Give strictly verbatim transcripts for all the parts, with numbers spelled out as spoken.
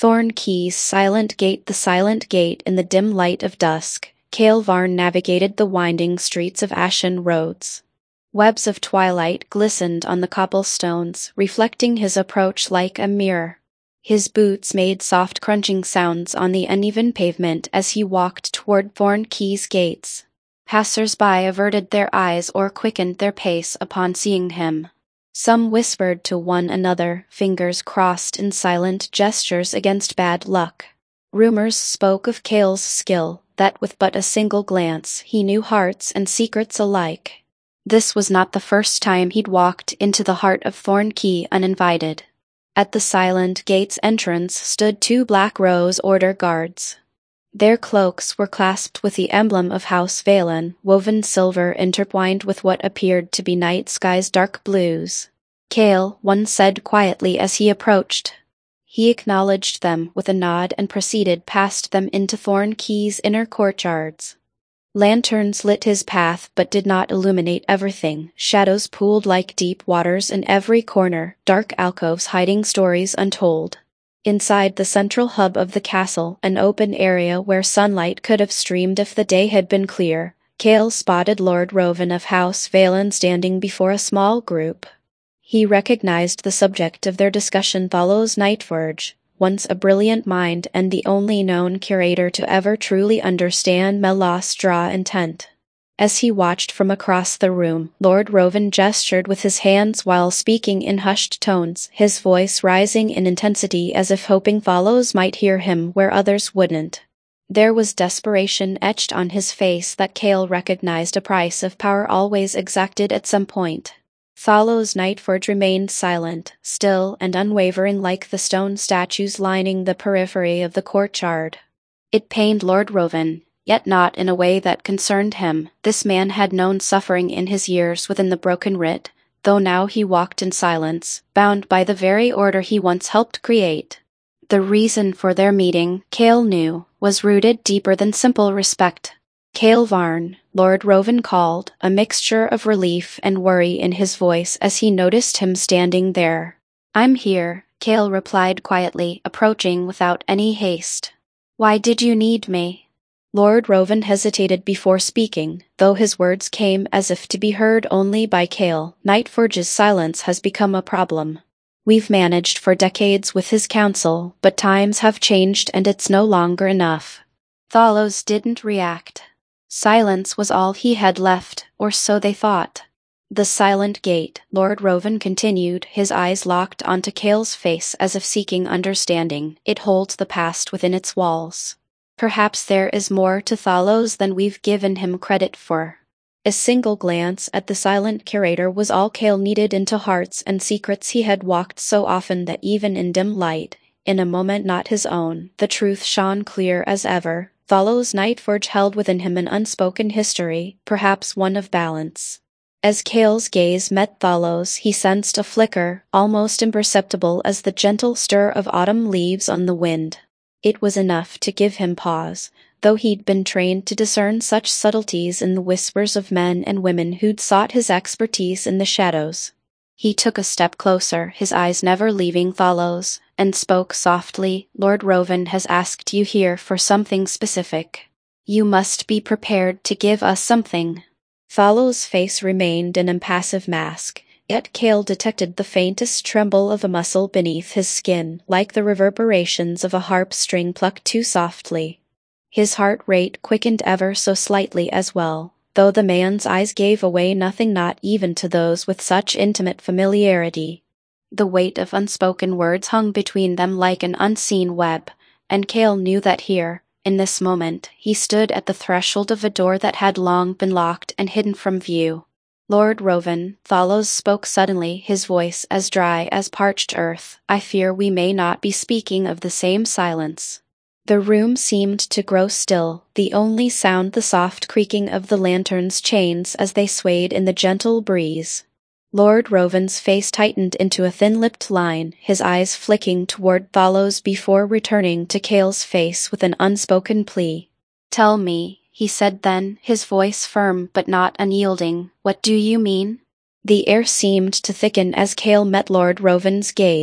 Thorn Key's silent gate. The silent gate in the dim light of dusk, Cale Varn navigated the winding streets of Ashen Roads. Webs of twilight glistened on the cobblestones, reflecting his approach like a mirror. His boots made soft crunching sounds on the uneven pavement as he walked toward Thorn Key's gates. Passers-by averted their eyes or quickened their pace upon seeing him. Some whispered to one another, fingers crossed in silent gestures against bad luck. Rumors spoke of Cale's skill, that with but a single glance he knew hearts and secrets alike. This was not the first time he'd walked into the heart of Thorn Key uninvited. At the silent gate's entrance stood two Black Rose Order guards. Their cloaks were clasped with the emblem of House Valen, woven silver intertwined with what appeared to be night sky's dark blues. "Cale," one said quietly as he approached. He acknowledged them with a nod and proceeded past them into Thorn Key's inner courtyards. Lanterns lit his path but did not illuminate everything. Shadows pooled like deep waters in every corner, dark alcoves hiding stories untold. Inside the central hub of the castle, an open area where sunlight could have streamed if the day had been clear, Cale spotted Lord Roven of House Valen standing before a small group. He recognized the subject of their discussion, Thalos Nightforge, once a brilliant mind and the only known curator to ever truly understand Melas Draw intent. As he watched from across the room, Lord Roven gestured with his hands while speaking in hushed tones, his voice rising in intensity as if hoping Thalos might hear him where others wouldn't. There was desperation etched on his face that Cale recognized, a price of power always exacted at some point. Thalos Nightforge remained silent, still and unwavering like the stone statues lining the periphery of the courtyard. It pained Lord Roven, yet not in a way that concerned him. This man had known suffering in his years within the Broken Writ, though now he walked in silence, bound by the very order he once helped create. The reason for their meeting, Cale knew, was rooted deeper than simple respect. "Cale Varn," Lord Roven called, a mixture of relief and worry in his voice as he noticed him standing there. "I'm here," Cale replied quietly, approaching without any haste. "Why did you need me?" Lord Roven hesitated before speaking, though his words came as if to be heard only by Cale. "Nightforge's silence has become a problem. We've managed for decades with his counsel, but times have changed and it's no longer enough." Thalos didn't react. Silence was all he had left, or so they thought. "The silent gate," Lord Roven continued, his eyes locked onto Cale's face as if seeking understanding. "It holds the past within its walls. Perhaps there is more to Thalos than we've given him credit for." A single glance at the silent curator was all Cale needed into hearts and secrets he had walked so often that even in dim light, in a moment not his own, the truth shone clear as ever. Thalos Nightforge held within him an unspoken history, perhaps one of balance. As Cale's gaze met Thalos, he sensed a flicker, almost imperceptible as the gentle stir of autumn leaves on the wind. It was enough to give him pause, though he'd been trained to discern such subtleties in the whispers of men and women who'd sought his expertise in the shadows. He took a step closer, his eyes never leaving Thalos, and spoke softly. "Lord Roven has asked you here for something specific. You must be prepared to give us something." Thalos' face remained an impassive mask, yet Cale detected the faintest tremble of a muscle beneath his skin, like the reverberations of a harp string plucked too softly. His heart rate quickened ever so slightly as well, though the man's eyes gave away nothing, not even to those with such intimate familiarity. The weight of unspoken words hung between them like an unseen web, and Cale knew that here, in this moment, he stood at the threshold of a door that had long been locked and hidden from view. "Lord Roven," Thalos spoke suddenly, his voice as dry as parched earth, "I fear we may not be speaking of the same silence." The room seemed to grow still, the only sound the soft creaking of the lantern's chains as they swayed in the gentle breeze. Lord Roven's face tightened into a thin-lipped line, his eyes flicking toward Thalos before returning to Cale's face with an unspoken plea. "Tell me," he said then, his voice firm but not unyielding, "what do you mean?" The air seemed to thicken as Cale met Lord Roven's gaze,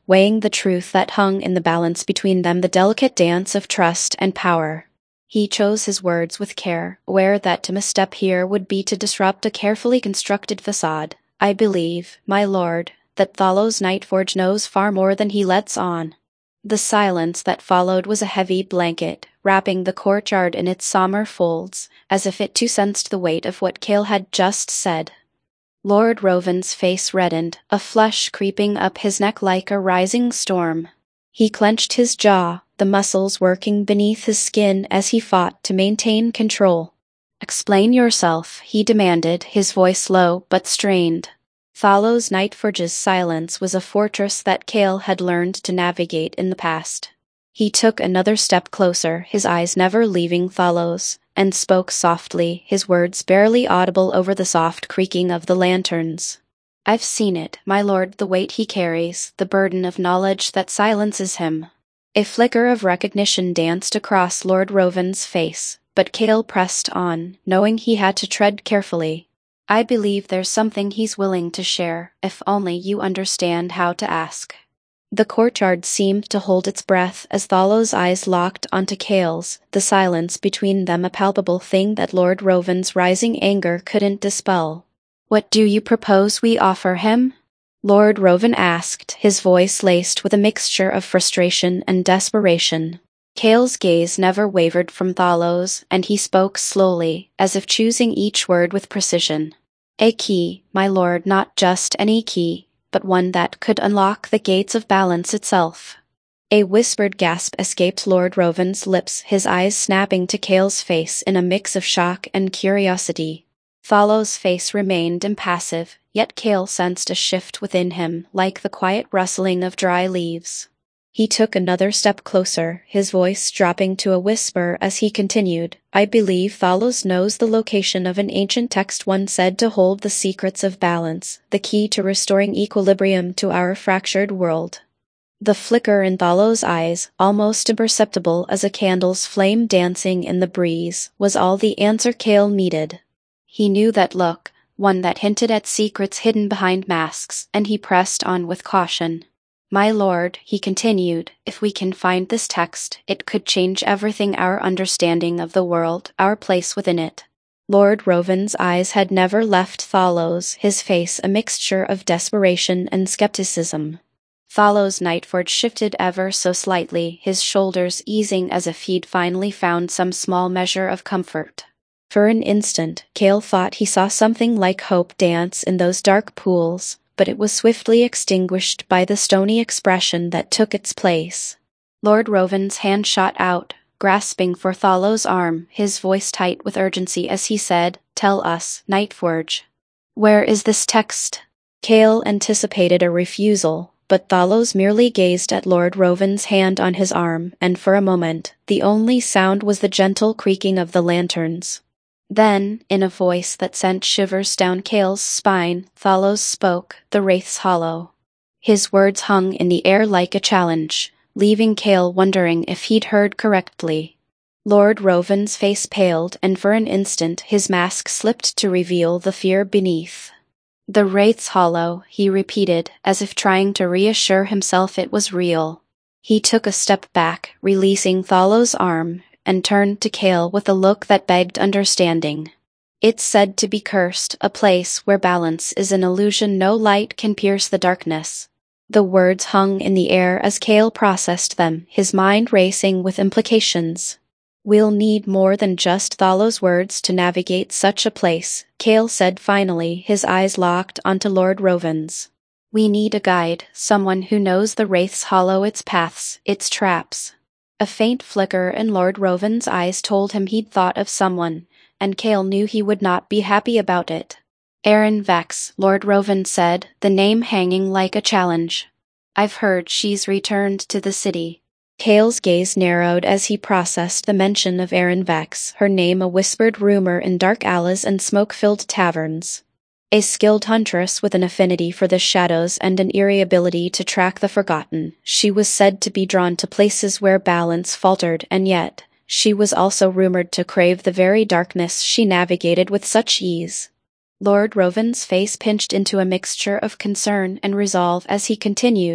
weighing the truth that hung in the balance between them, the delicate dance of trust and power. He chose his words with care, aware that to misstep here would be to disrupt a carefully constructed facade. I believe, my lord, that Thalos Nightforge knows far more than he lets on. The silence that followed was a heavy blanket, wrapping the courtyard in its somber folds, as if it too sensed the weight of what Cale had just said. Lord Rovin's face reddened, a flush creeping up his neck like a rising storm. He clenched his jaw, the muscles working beneath his skin as he fought to maintain control. "Explain yourself," he demanded, his voice low but strained. Thalos Nightforge's silence was a fortress that Cale had learned to navigate in the past. He took another step closer, his eyes never leaving Thalos, and spoke softly, his words barely audible over the soft creaking of the lanterns. "I've seen it, my lord, the weight he carries, the burden of knowledge that silences him." A flicker of recognition danced across Lord Rovin's face, but Cale pressed on, knowing he had to tread carefully. "I believe there's something he's willing to share, if only you understand how to ask." The courtyard seemed to hold its breath as Thalos' eyes locked onto Cale's, the silence between them a palpable thing that Lord Rovin's rising anger couldn't dispel. "What do you propose we offer him?" Lord Rovin asked, his voice laced with a mixture of frustration and desperation. Cale's gaze never wavered from Thalos, and he spoke slowly, as if choosing each word with precision. "A key, my lord, not just any key, but one that could unlock the gates of balance itself." A whispered gasp escaped Lord Rovin's lips, his eyes snapping to Cale's face in a mix of shock and curiosity. Thalos' face remained impassive, yet Cale sensed a shift within him, like the quiet rustling of dry leaves. He took another step closer, his voice dropping to a whisper as he continued, "I believe Thalos knows the location of an ancient text once said to hold the secrets of balance, the key to restoring equilibrium to our fractured world." The flicker in Thalos' eyes, almost imperceptible as a candle's flame dancing in the breeze, was all the answer Cale needed. He knew that look, one that hinted at secrets hidden behind masks, and he pressed on with caution. "My lord," he continued, "if we can find this text, it could change everything, our understanding of the world, our place within it." Lord Rovin's eyes had never left Thalos, his face a mixture of desperation and skepticism. Thalos Nightforge shifted ever so slightly, his shoulders easing as if he'd finally found some small measure of comfort. For an instant, Cale thought he saw something like hope dance in those dark pools, but it was swiftly extinguished by the stony expression that took its place. Lord Rovin's hand shot out, grasping for Thalos' arm, his voice tight with urgency as he said, "Tell us, Nightforge. Where is this text?" Cale anticipated a refusal, but Thalos merely gazed at Lord Rovin's hand on his arm, and for a moment, the only sound was the gentle creaking of the lanterns. Then, in a voice that sent shivers down Cale's spine, Thalos spoke, "The Wraith's Hollow." His words hung in the air like a challenge, leaving Cale wondering if he'd heard correctly. Lord Rovin's face paled, and for an instant his mask slipped to reveal the fear beneath. "The Wraith's Hollow," he repeated, as if trying to reassure himself it was real. He took a step back, releasing Thalos' arm, and turned to Cale with a look that begged understanding. "It's said to be cursed, a place where balance is an illusion no light can pierce the darkness." The words hung in the air as Cale processed them, his mind racing with implications. "We'll need more than just Thalos' words to navigate such a place," Cale said finally, his eyes locked onto Lord Rovin's. "We need a guide, someone who knows the Wraith's Hollow, its paths, its traps." A faint flicker in Lord Rovin's eyes told him he'd thought of someone, and Cale knew he would not be happy about it. "Erin Vex," Lord Rovin said, the name hanging like a challenge. "I've heard she's returned to the city." Cale's gaze narrowed as he processed the mention of Erin Vex, her name a whispered rumor in dark alleys and smoke-filled taverns. A skilled huntress with an affinity for the shadows and an eerie ability to track the forgotten, she was said to be drawn to places where balance faltered, and yet, she was also rumored to crave the very darkness she navigated with such ease. Lord Rovin's face pinched into a mixture of concern and resolve as he continued,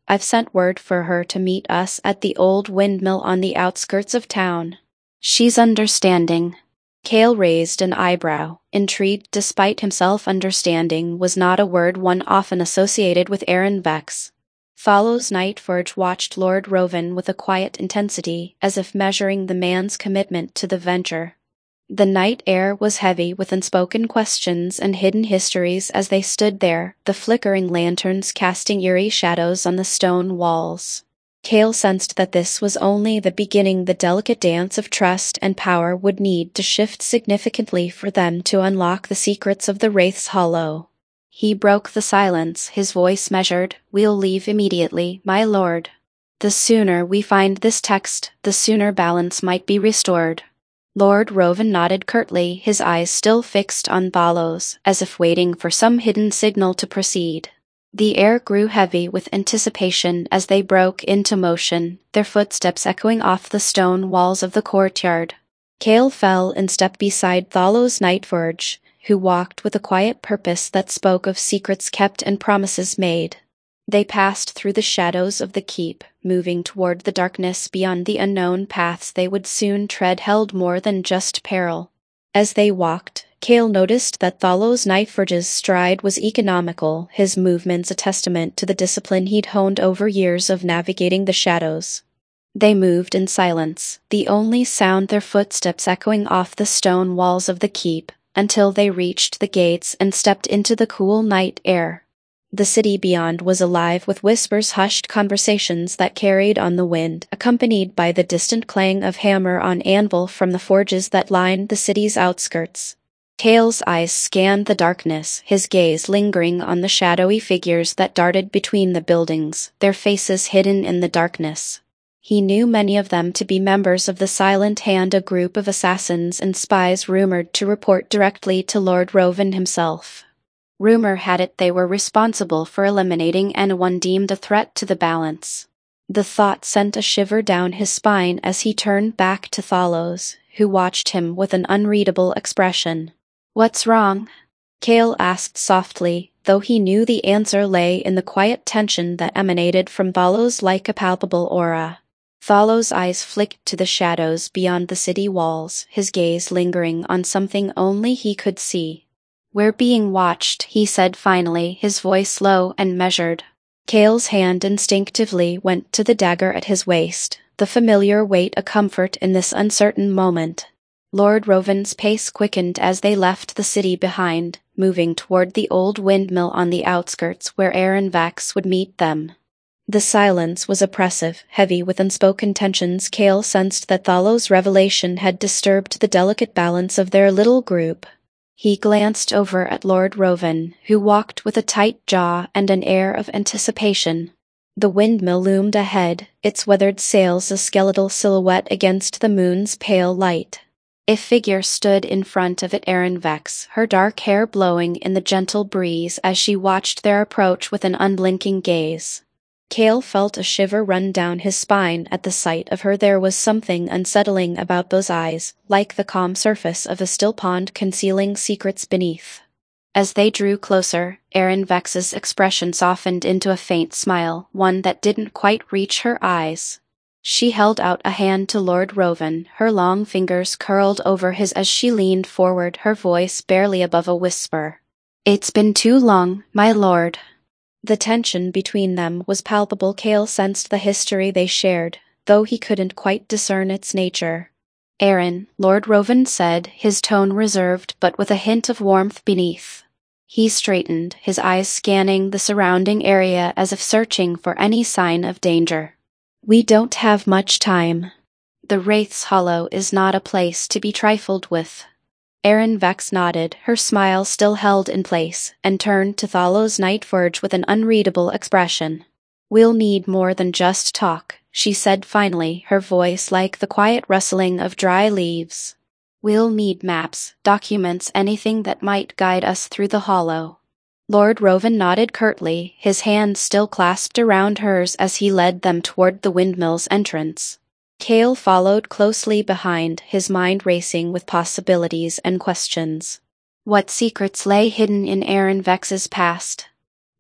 I've sent word for her to meet us at the old windmill on the outskirts of town. She's understanding." Cale raised an eyebrow, intrigued despite himself. Understanding was not a word one often associated with Aaron Vex. Thalos Nightforge watched Lord Rovan with a quiet intensity, as if measuring the man's commitment to the venture. The night air was heavy with unspoken questions and hidden histories as they stood there, the flickering lanterns casting eerie shadows on the stone walls. Cale sensed that this was only the beginning. The delicate dance of trust and power would need to shift significantly for them to unlock the secrets of the Wraith's Hollow. He broke the silence, his voice measured. "We'll leave immediately, my lord. The sooner we find this text, the sooner balance might be restored." Lord Rovan nodded curtly, his eyes still fixed on Thalos, as if waiting for some hidden signal to proceed. The air grew heavy with anticipation as they broke into motion, their footsteps echoing off the stone walls of the courtyard. Cale fell in step beside Thalos Nightforge, who walked with a quiet purpose that spoke of secrets kept and promises made. They passed through the shadows of the keep, moving toward the darkness beyond. The unknown paths they would soon tread held more than just peril. As they walked, Cale noticed that Thalos Nightforge's stride was economical, his movements a testament to the discipline he'd honed over years of navigating the shadows. They moved in silence, the only sound their footsteps echoing off the stone walls of the keep, until they reached the gates and stepped into the cool night air. The city beyond was alive with whispers, hushed conversations that carried on the wind, accompanied by the distant clang of hammer on anvil from the forges that lined the city's outskirts. Cale's eyes scanned the darkness, his gaze lingering on the shadowy figures that darted between the buildings, their faces hidden in the darkness. He knew many of them to be members of the Silent Hand, a group of assassins and spies rumored to report directly to Lord Rovan himself. Rumor had it they were responsible for eliminating anyone deemed a threat to the balance. The thought sent a shiver down his spine as he turned back to Thalos, who watched him with an unreadable expression. "What's wrong?" Cale asked softly, though he knew the answer lay in the quiet tension that emanated from Thalos like a palpable aura. Thalos' eyes flicked to the shadows beyond the city walls, his gaze lingering on something only he could see. "We're being watched," he said finally, his voice low and measured. Cale's hand instinctively went to the dagger at his waist, the familiar weight a comfort in this uncertain moment. Lord Rovan's pace quickened as they left the city behind, moving toward the old windmill on the outskirts where Aaron Vex would meet them. The silence was oppressive, heavy with unspoken tensions. Cale sensed that Thalos' revelation had disturbed the delicate balance of their little group. He glanced over at Lord Rovan, who walked with a tight jaw and an air of anticipation. The windmill loomed ahead, its weathered sails a skeletal silhouette against the moon's pale light. A figure stood in front of it, Aaron Vex, her dark hair blowing in the gentle breeze as she watched their approach with an unblinking gaze. Cale felt a shiver run down his spine at the sight of her. There was something unsettling about those eyes, like the calm surface of a still pond concealing secrets beneath. As they drew closer, Aaron Vex's expression softened into a faint smile, one that didn't quite reach her eyes. She held out a hand to Lord Rovan, her long fingers curled over his as she leaned forward, her voice barely above a whisper. "It's been too long, my lord." The tension between them was palpable. Cale sensed the history they shared, though he couldn't quite discern its nature. "Aaron," Lord Rovan said, his tone reserved but with a hint of warmth beneath. He straightened, his eyes scanning the surrounding area as if searching for any sign of danger. "We don't have much time. The Wraith's Hollow is not a place to be trifled with." Aaron Vex nodded, her smile still held in place, and turned to Thalos Nightforge with an unreadable expression. "We'll need more than just talk," she said finally, her voice like the quiet rustling of dry leaves. "We'll need maps, documents, anything that might guide us through the hollow." Lord Rovan nodded curtly, his hands still clasped around hers as he led them toward the windmill's entrance. Cale followed closely behind, his mind racing with possibilities and questions. What secrets lay hidden in Aaron Vex's past?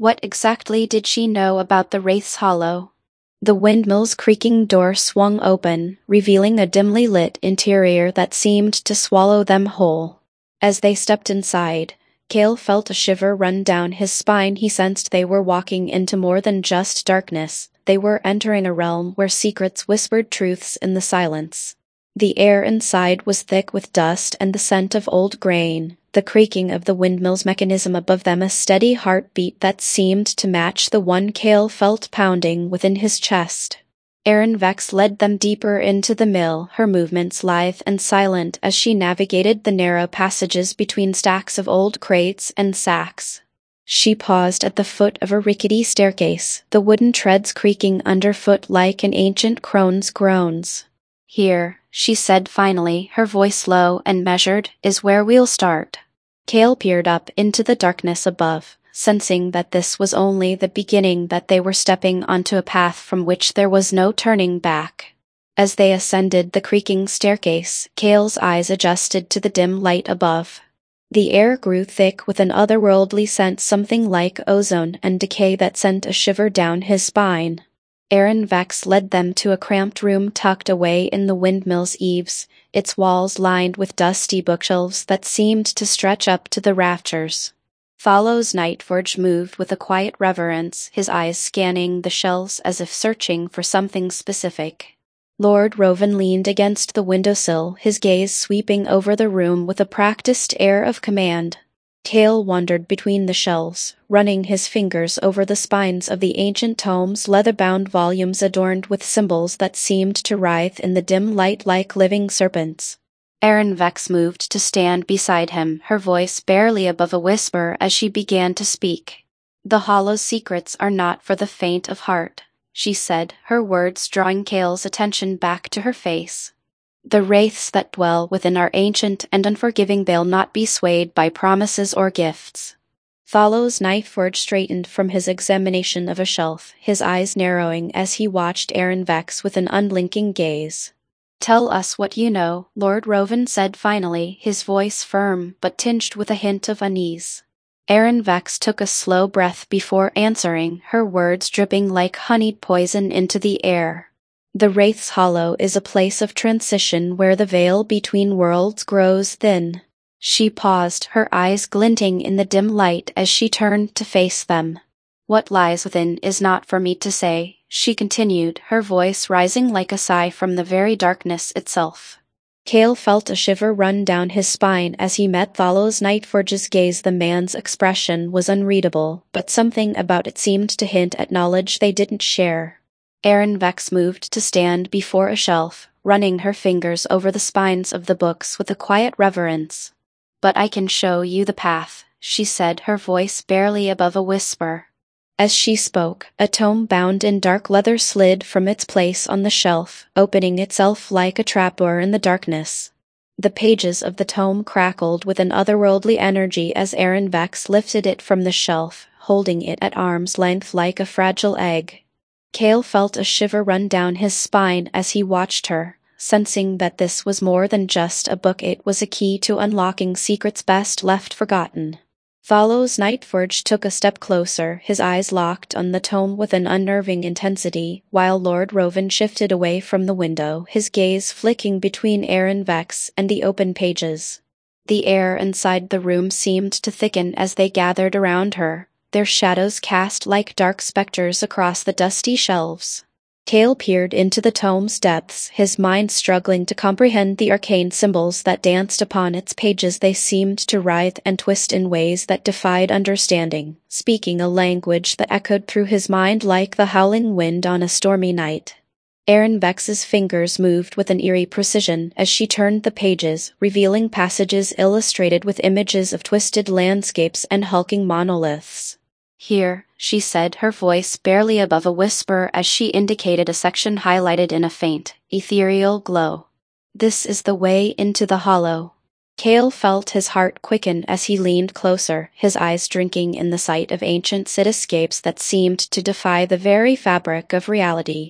What exactly did she know about the Wraith's Hollow? The windmill's creaking door swung open, revealing a dimly lit interior that seemed to swallow them whole. As they stepped inside, Cale felt a shiver run down his spine. He sensed they were walking into more than just darkness. They were entering a realm where secrets whispered truths in the silence. The air inside was thick with dust and the scent of old grain, the creaking of the windmill's mechanism above them a steady heartbeat that seemed to match the one Cale felt pounding within his chest. Erin Vex led them deeper into the mill, her movements lithe and silent as she navigated the narrow passages between stacks of old crates and sacks. She paused at the foot of a rickety staircase, the wooden treads creaking underfoot like an ancient crone's groans. "Here," she said finally, her voice low and measured, "is where we'll start." Cale peered up into the darkness above, sensing that this was only the beginning, that they were stepping onto a path from which there was no turning back. As they ascended the creaking staircase, Cale's eyes adjusted to the dim light above. The air grew thick with an otherworldly scent, something like ozone and decay that sent a shiver down his spine. Erin Vex led them to a cramped room tucked away in the windmill's eaves, its walls lined with dusty bookshelves that seemed to stretch up to the rafters. Thalos Nightforge moved with a quiet reverence, his eyes scanning the shelves as if searching for something specific. Lord Rovan leaned against the windowsill, his gaze sweeping over the room with a practiced air of command. Cale wandered between the shelves, running his fingers over the spines of the ancient tomes, leather-bound volumes adorned with symbols that seemed to writhe in the dim light like living serpents. Erin Vex moved to stand beside him, her voice barely above a whisper as she began to speak. "The Hollow's secrets are not for the faint of heart," she said, her words drawing Cale's attention back to her face. "The wraiths that dwell within are ancient and unforgiving. They'll not be swayed by promises or gifts." Thalos Nightforge straightened from his examination of a shelf, his eyes narrowing as he watched Erin Vex with an unblinking gaze. "Tell us what you know," Lord Rovan said finally, his voice firm but tinged with a hint of unease. Erin Vex took a slow breath before answering, her words dripping like honeyed poison into the air. "The Wraith's Hollow is a place of transition where the veil between worlds grows thin." She paused, her eyes glinting in the dim light as she turned to face them. "What lies within is not for me to say," she continued, her voice rising like a sigh from the very darkness itself. Cale felt a shiver run down his spine as he met Thalos Nightforge's gaze. The man's expression was unreadable, but something about it seemed to hint at knowledge they didn't share. Erin Vex moved to stand before a shelf, running her fingers over the spines of the books with a quiet reverence. "But I can show you the path," she said, her voice barely above a whisper. As she spoke, a tome bound in dark leather slid from its place on the shelf, opening itself like a trapdoor in the darkness. The pages of the tome crackled with an otherworldly energy as Erin Vex lifted it from the shelf, holding it at arm's length like a fragile egg. Cale felt a shiver run down his spine as he watched her, sensing that this was more than just a book. It was a key to unlocking secrets best left forgotten. Thalos Nightforge took a step closer, his eyes locked on the tome with an unnerving intensity, while Lord Rovan shifted away from the window, his gaze flicking between Erin Vex and the open pages. The air inside the room seemed to thicken as they gathered around her, their shadows cast like dark specters across the dusty shelves. Cale peered into the tome's depths, his mind struggling to comprehend the arcane symbols that danced upon its pages. They seemed to writhe and twist in ways that defied understanding, speaking a language that echoed through his mind like the howling wind on a stormy night. Erin Vex's fingers moved with an eerie precision as she turned the pages, revealing passages illustrated with images of twisted landscapes and hulking monoliths. "Here," she said, her voice barely above a whisper as she indicated a section highlighted in a faint, ethereal glow. "This is the way into the Hollow." Cale felt his heart quicken as he leaned closer, his eyes drinking in the sight of ancient cityscapes that seemed to defy the very fabric of reality.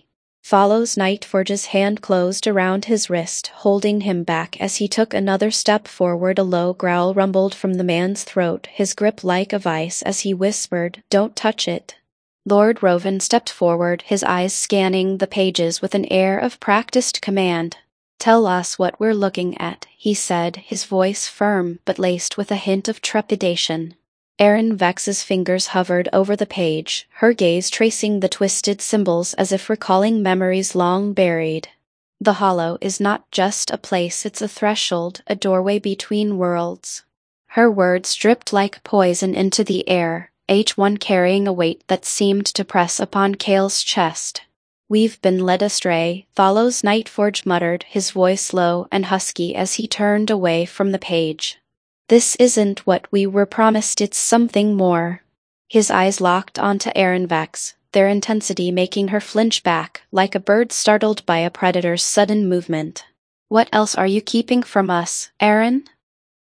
Follows Nightforge's hand closed around his wrist, holding him back as he took another step forward. A low growl rumbled from the man's throat, his grip like a vice as he whispered, "Don't touch it." Lord Rovan stepped forward, his eyes scanning the pages with an air of practiced command. "Tell us what we're looking at," he said, his voice firm but laced with a hint of trepidation. Erin Vex's fingers hovered over the page, her gaze tracing the twisted symbols as if recalling memories long buried. "The Hollow is not just a place, it's a threshold, a doorway between worlds." Her words dripped like poison into the air, each one carrying a weight that seemed to press upon Cale's chest. "We've been led astray," Follows Nightforge muttered, his voice low and husky as he turned away from the page. "This isn't what we were promised, it's something more." His eyes locked onto Erin Vex, their intensity making her flinch back, like a bird startled by a predator's sudden movement. "What else are you keeping from us, Erin?"